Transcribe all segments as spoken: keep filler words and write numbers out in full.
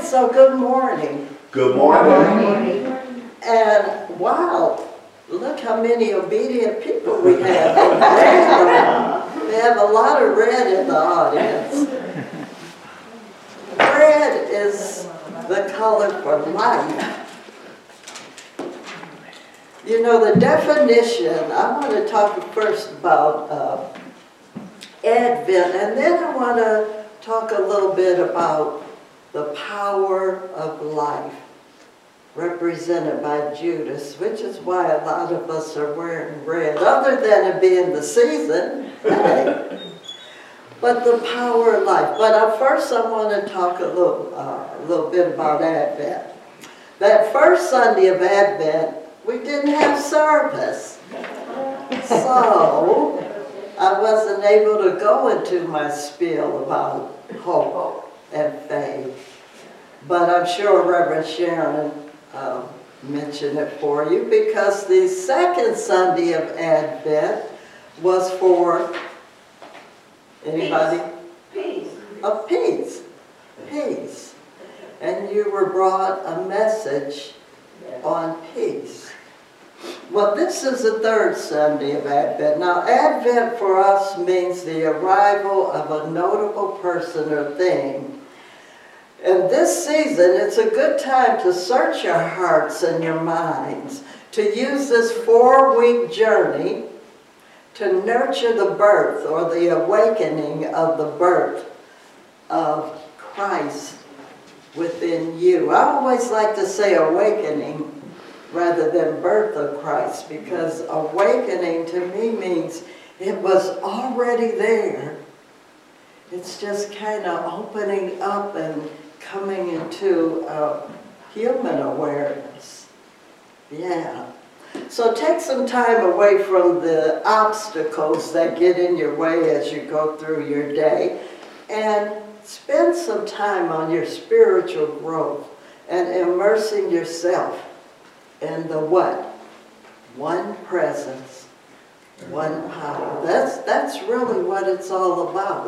so good morning. Good morning. Good morning. And wow, look how many obedient people we have. We have a lot of red in the audience. Red is the color for life. You know, the definition, I want to talk first about uh, Advent, and then I want to talk a little bit about the power of life, represented by Judas, which is why a lot of us are wearing red, other than it being the season. Hey. But the power of life. But uh, first I want to talk a little, uh, a little bit about Advent. That first Sunday of Advent, we didn't have service. So I wasn't able to go into my spiel about hope and faith. But I'm sure Reverend Sharon um, mentioned it for you, because the second Sunday of Advent was for anybody? Peace. Of peace. Peace. And you were brought a message on peace. Well, this is the third Sunday of Advent. Now, Advent for us means the arrival of a notable person or thing. And this season, it's a good time to search your hearts and your minds, to use this four-week journey to nurture the birth or the awakening of the birth of Christ within you. I always like to say awakening rather than birth of Christ, because awakening to me means it was already there. It's just kind of opening up and coming into uh, human awareness. Yeah. So take some time away from the obstacles that get in your way as you go through your day, and spend some time on your spiritual growth and immersing yourself in the what? One presence, one power. That's, that's really what it's all about.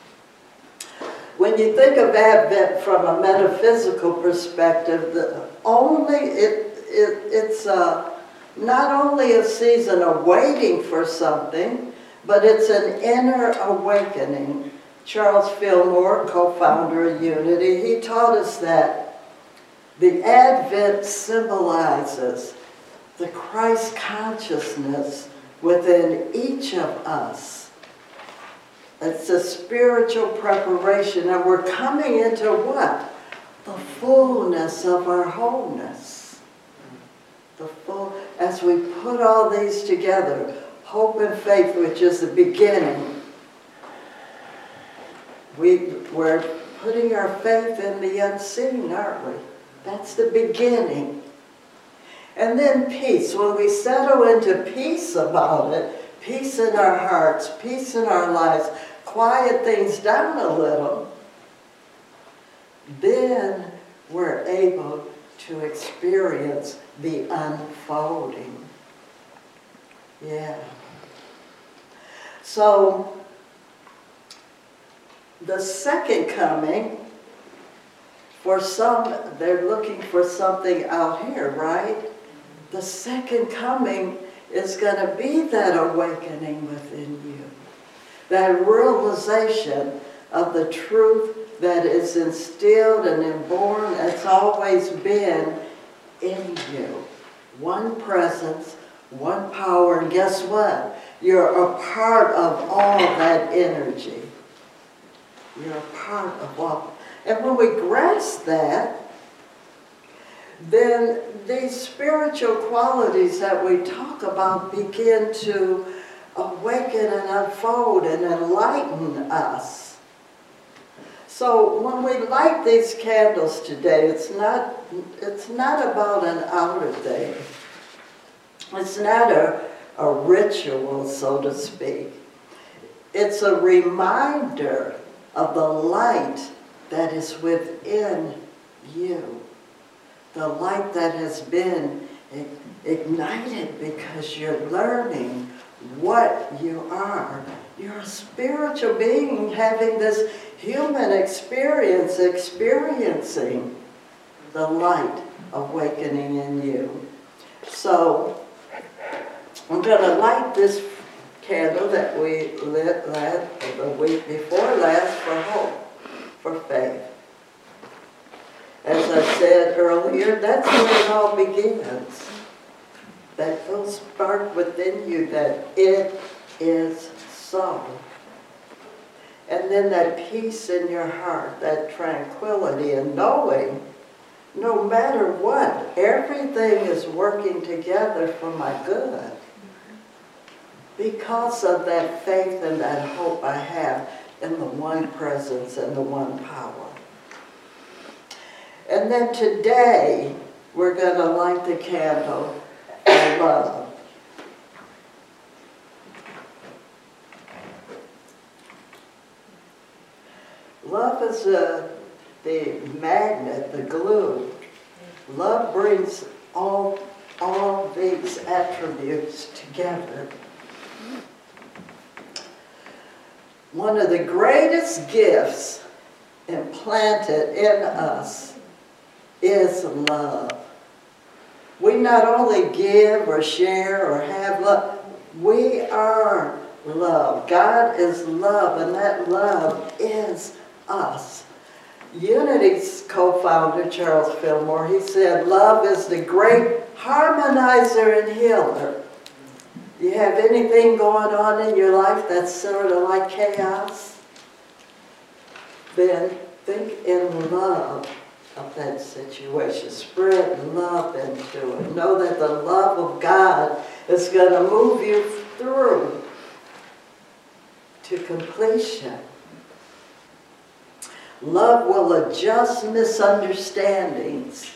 When you think of Advent from a metaphysical perspective, the only it, it it's uh, not only a season of waiting for something, but it's an inner awakening. Charles Fillmore, co-founder of Unity, he taught us that the Advent symbolizes the Christ consciousness within each of us. It's a spiritual preparation, and we're coming into what? The fullness of our wholeness. The full, as we put all these together, hope and faith, which is the beginning. We, we're putting our faith in the unseen, aren't we? That's the beginning. And then peace. When we settle into peace about it, peace in our hearts, peace in our lives, quiet things down a little, then we're able to experience the unfolding. Yeah. So, the second coming, for some, they're looking for something out here, right? The second coming is going to be that awakening within you. That realization of the truth that is instilled and inborn, it's always been in you. One presence, one power, and guess what? You're a part of all that energy. You're a part of all. And when we grasp that, then these spiritual qualities that we talk about begin to awaken and unfold and enlighten us. So when we light these candles today, it's not, it's not about an outer thing. It's not a, a ritual, so to speak. It's a reminder of the light that is within you. The light that has been ignited because you're learning what you are. You're a spiritual being having this human experience, experiencing the light awakening in you. So, I'm going to light this candle that we lit last, the week before last for hope, for faith. As I said earlier, that's where it all begins. That little spark within you that it is so. And then that peace in your heart, that tranquility and knowing, no matter what, everything is working together for my good. Because of that faith and that hope I have in the one presence and the one power. And then today, we're going to light the candle of love. Love is a, the magnet, the glue. Love brings all, all these attributes together. One of the greatest gifts implanted in us is love. We not only give or share or have love, we are love. God is love, and that love is us. Unity's co-founder, Charles Fillmore, he said, love is the great harmonizer and healer. You have anything going on in your life that's sort of like chaos? Then think in love of that situation. Spread love into it. Know that the love of God is going to move you through to completion. Love will adjust misunderstandings.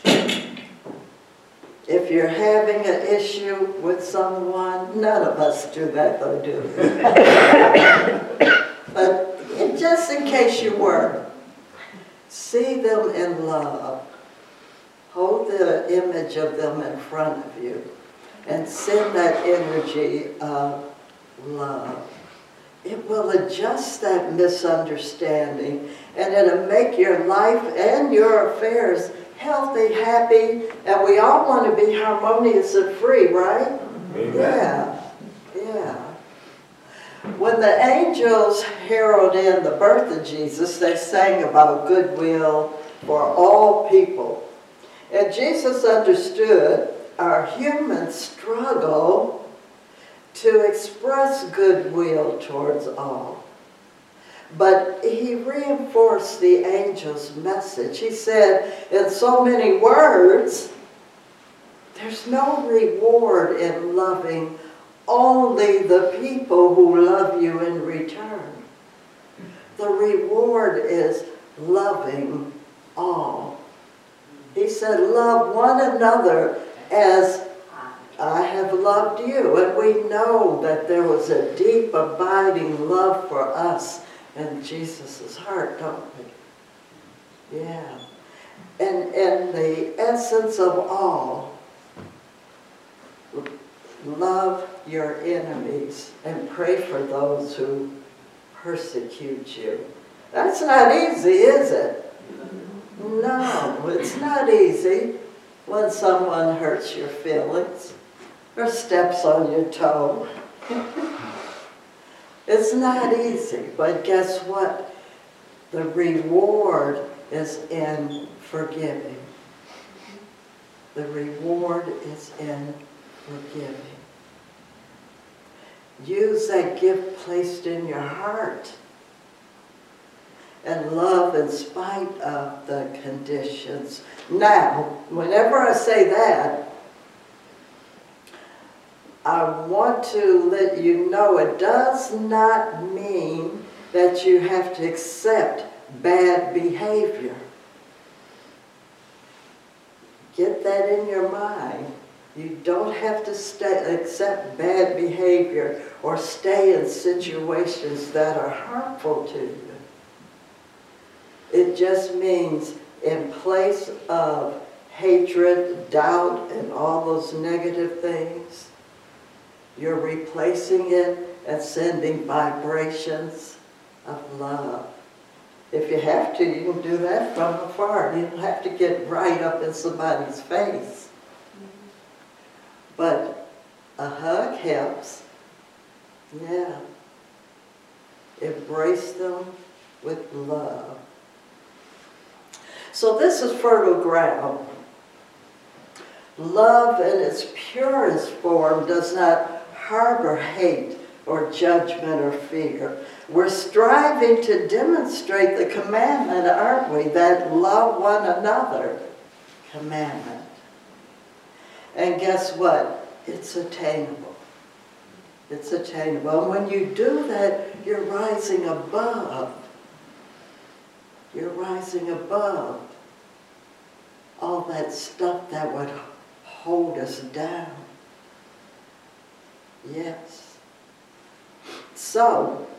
If you're having an issue with someone, none of us do that though, do we? But just in case you were, see them in love. Hold the image of them in front of you and send that energy of love. It will adjust that misunderstanding, and it'll make your life and your affairs healthy, happy, and we all want to be harmonious and free, right? Amen. Yeah, yeah. When the angels heralded in the birth of Jesus, they sang about goodwill for all people. And Jesus understood our human struggle to express goodwill towards all. But he reinforced the angel's message. He said, in so many words, there's no reward in loving only the people who love you in return. The reward is loving all. He said, love one another as I have loved you. And we know that there was a deep, abiding love for us in Jesus' heart, don't we? Yeah. And, and the essence of all, love your enemies and pray for those who persecute you. That's not easy, is it? No, it's not easy when someone hurts your feelings or steps on your toe. It's not easy, but guess what? The reward is in forgiving. The reward is in forgiving. Use that gift placed in your heart and love in spite of the conditions. Now, whenever I say that, I want to let you know it does not mean that you have to accept bad behavior. Get that in your mind. You don't have to stay, accept bad behavior or stay in situations that are harmful to you. It just means in place of hatred, doubt, and all those negative things, You're replacing it and sending vibrations of love. If you have to, you can do that from afar. You don't have to get right up in somebody's face. But a hug helps. Yeah. Embrace them with love. So this is fertile ground. Love in its purest form does not harbor hate or judgment or fear. We're striving to demonstrate the commandment, aren't we? That love one another commandment. And guess what? It's attainable. It's attainable. And when you do that, you're rising above. You're rising above all that stuff that would hold us down. Yes. So,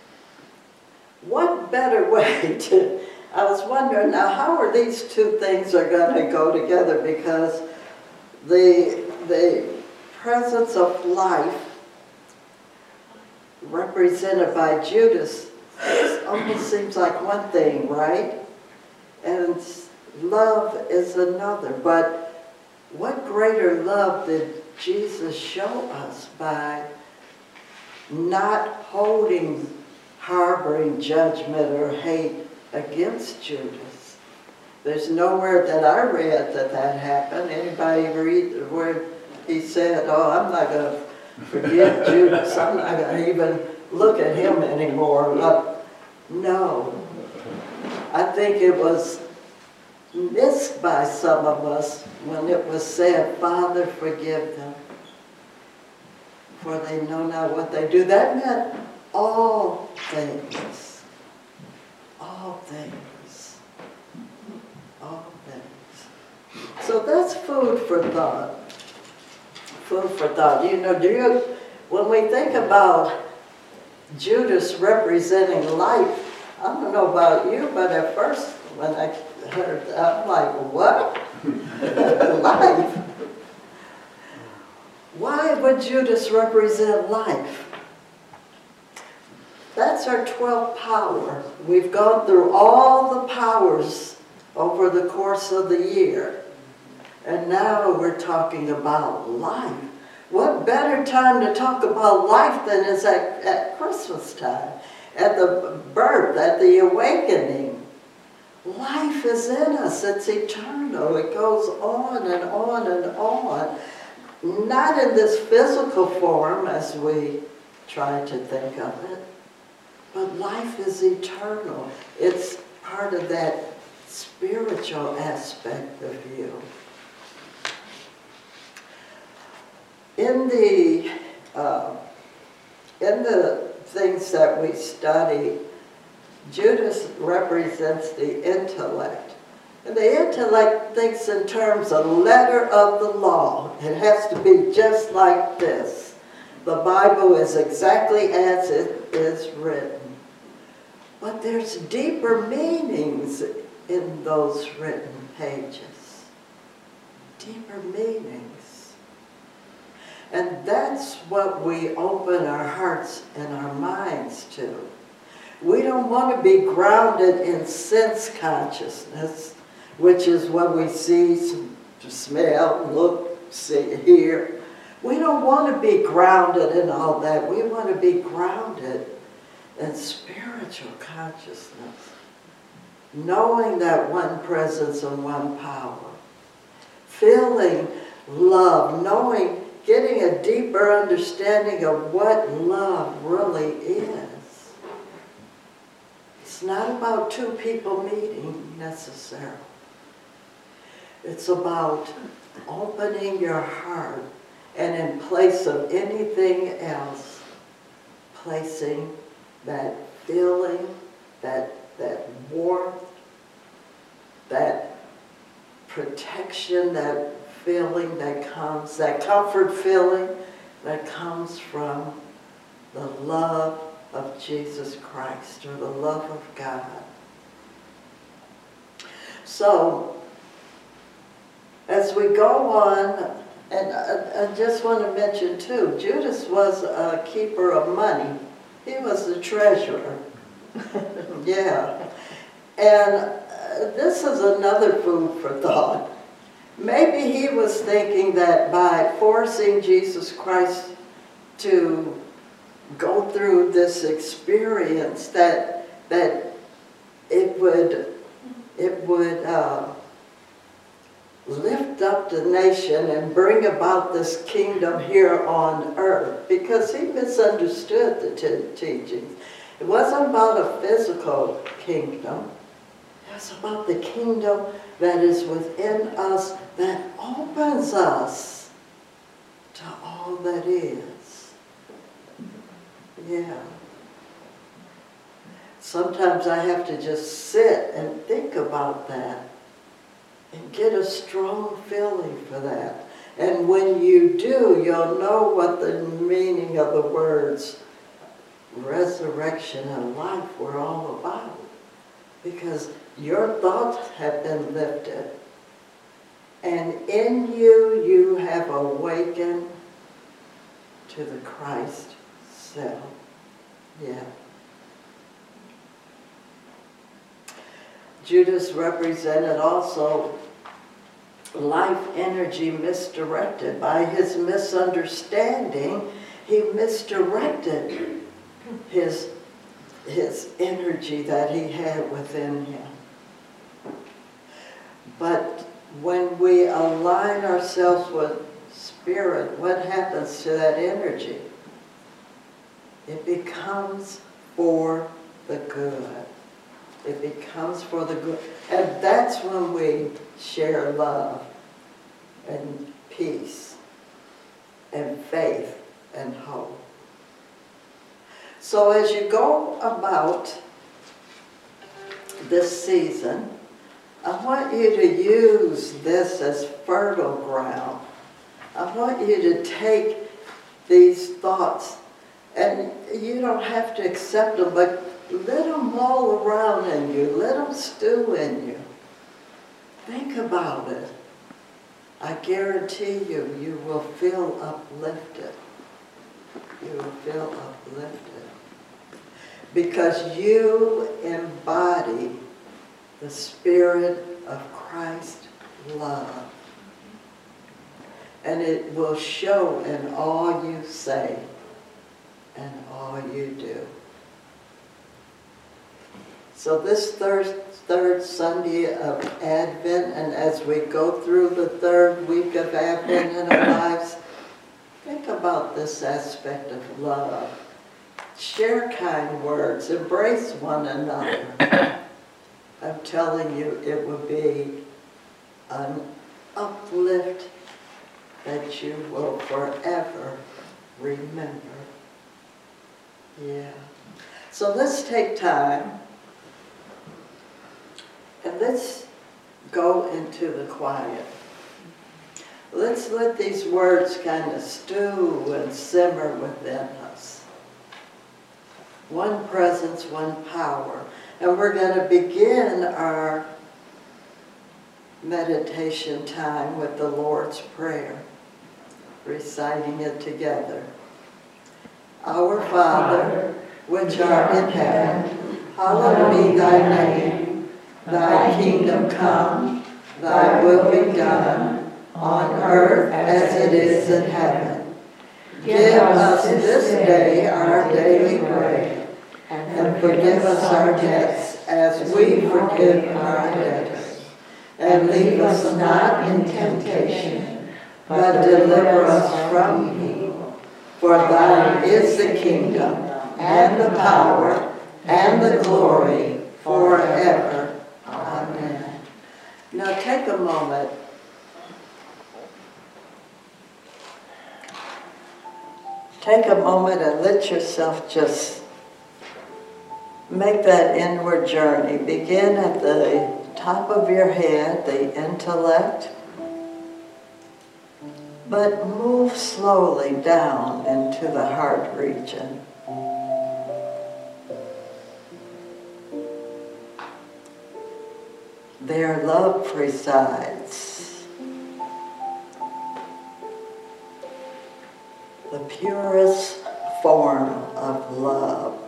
what better way to, I was wondering now how are these two things are going to go together, because the, the presence of life represented by Judas almost seems like one thing, right? And love is another. But what greater love did Jesus show us by not holding, harboring judgment or hate against Judas? There's nowhere that I read that that happened. Anybody read where he said, oh, I'm not going to forgive Judas. I'm not going to even look at him anymore. But no. I think it was missed by some of us when it was said, Father, forgive them, for they know not what they do. That meant all things. All things. All things. So that's food for thought. Food for thought. You know, do you, when we think about Judas representing life, I don't know about you, but at first when I heard that, I'm like, what? Life? Why would Judas represent life? That's our twelfth power. We've gone through all the powers over the course of the year. And now we're talking about life. What better time to talk about life than is at, at Christmas time, at the birth, at the awakening. Life is in us. It's eternal. It goes on and on and on. Not in this physical form as we try to think of it, but life is eternal. It's part of that spiritual aspect of you. In the, uh, in the things that we study, Judas represents the intellect. And the intellect thinks in terms of letter of the law. It has to be just like this. The Bible is exactly as it is written. But there's deeper meanings in those written pages. Deeper meanings. And that's what we open our hearts and our minds to. We don't want to be grounded in sense consciousness, which is what we see, smell, look, see, hear. We don't want to be grounded in all that. We want to be grounded in spiritual consciousness, knowing that one presence and one power, feeling love, knowing, getting a deeper understanding of what love really is. It's not about two people meeting necessarily. It's about opening your heart and in place of anything else, placing that feeling, that, that warmth, that protection, that feeling that comes, that comfort feeling that comes from the love of Jesus Christ, or the love of God. So, as we go on And I, I just want to mention too, Judas was a keeper of money. He was the treasurer. Yeah. And uh, this is another food for thought. Maybe he was thinking that by forcing Jesus Christ to go through this experience, that that it would it would uh, lift up the nation and bring about this kingdom here on earth, because he misunderstood the te teachings. It wasn't about a physical kingdom. It was about the kingdom that is within us, that opens us to all that is. Yeah. Sometimes I have to just sit and think about that and get a strong feeling for that. And when you do, you'll know what the meaning of the words resurrection and life were all about. Because your thoughts have been lifted. And in you, you have awakened to the Christ self. Yeah. Judas represented also life energy misdirected. By his misunderstanding, he misdirected his, his energy that he had within him. But when we align ourselves with Spirit, what happens to that energy? It becomes for the good. It becomes for the good. And that's when we share love and peace and faith and hope. So as you go about this season, I want you to use this as fertile ground. I want you to take these thoughts, and you don't have to accept them, but let them mull around in you. Let them stew in you. Think about it. I guarantee you, you will feel uplifted. You will feel uplifted. Because you embody the Spirit of Christ love. And it will show in all you say and all you do. So this third, third Sunday of Advent, and as we go through the third week of Advent in our lives, think about this aspect of love. Share kind words. Embrace one another. I'm telling you, it will be an uplift that you will forever remember. Yeah. So let's take time and let's go into the quiet. Let's let these words kind of stew and simmer within us. One presence, one power. And we're going to begin our meditation time with the Lord's Prayer, reciting it together. Our Father, which art in heaven, hallowed be thy name. Thy kingdom come, thy will be done, on earth as it is in heaven. Give us this day our daily bread, and forgive us our debts as we forgive our debtors. And lead us not in temptation, but deliver us from evil. For thine is the kingdom, and the power, and the glory, forever. Amen. Now take a moment. Take a moment and let yourself just make that inward journey. Begin at the top of your head, the intellect, but move slowly down into the heart region. There love presides. the purest form of love.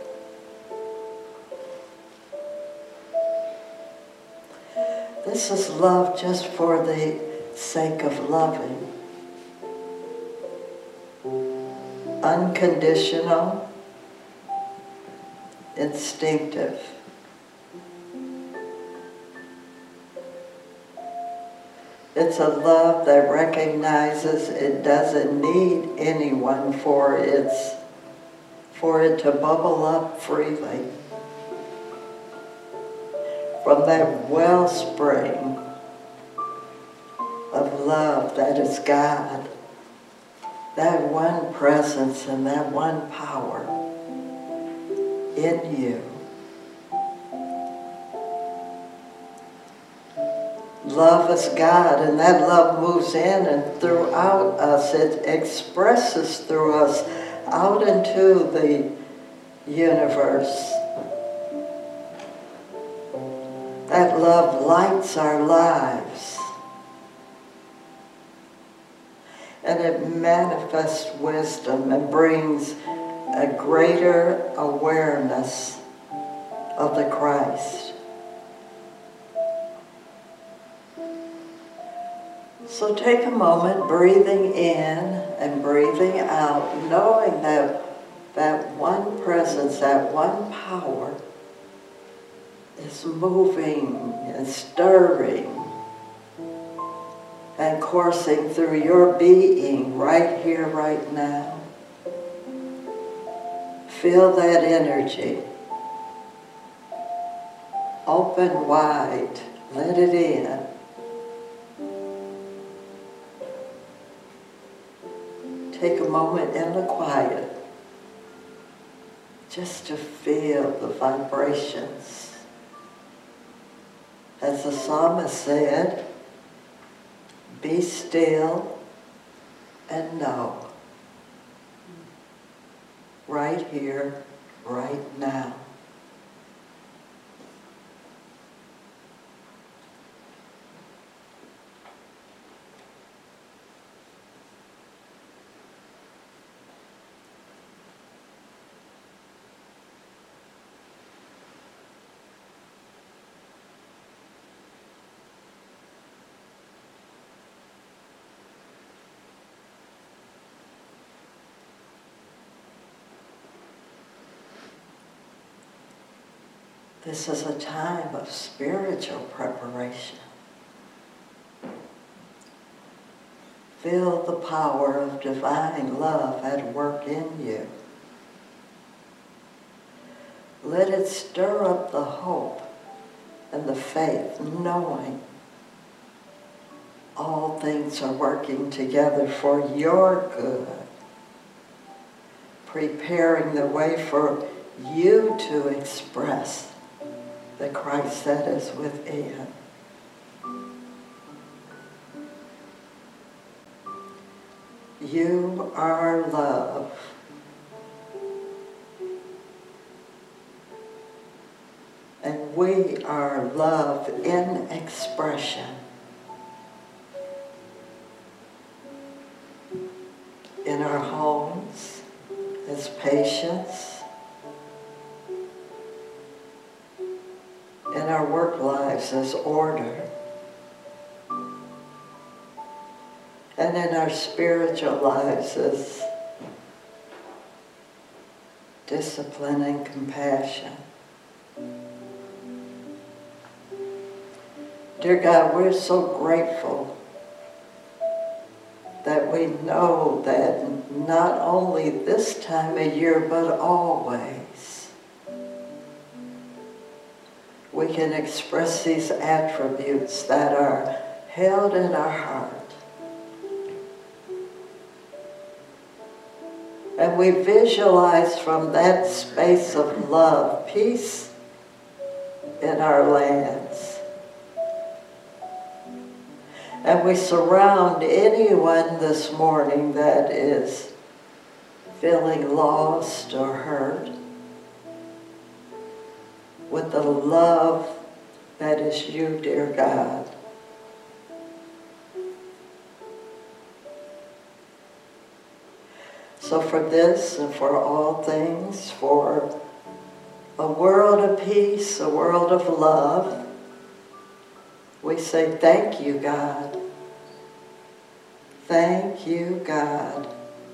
This is love just for the sake of loving. Unconditional, instinctive. It's a love that recognizes it doesn't need anyone for its, for it to bubble up freely from that wellspring of love that is God, that one presence and that one power in you. Love is God, and that love moves in and throughout us. It expresses through us out into the universe. That love lights our lives. And it manifests wisdom and brings a greater awareness of the Christ. So take a moment breathing in and breathing out, knowing that that one presence, that one power is moving and stirring and coursing through your being right here, right now. Feel that energy. Open wide. Let it in. Take a moment in the quiet just to feel the vibrations. As the psalmist said, be still and know. Right here, right now. This is a time of spiritual preparation. Feel the power of divine love at work in you. Let it stir up the hope and the faith, knowing all things are working together for your good, preparing the way for you to express the Christ that is within. You are love. And we are love in expression. In our homes, as patients, in our work lives as order, and in our spiritual lives as discipline and compassion. Dear God, we're so grateful that we know that not only this time of year, but always, we can express these attributes that are held in our heart. And we visualize from that space of love, peace in our lands. And we surround anyone this morning that is feeling lost or hurt with the love that is you, dear God. So for this and for all things, for a world of peace, a world of love, we say thank you, God. Thank you, God.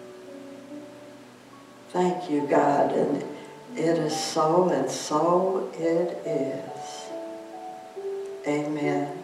Thank you, God. And it is so, and so it is. Amen.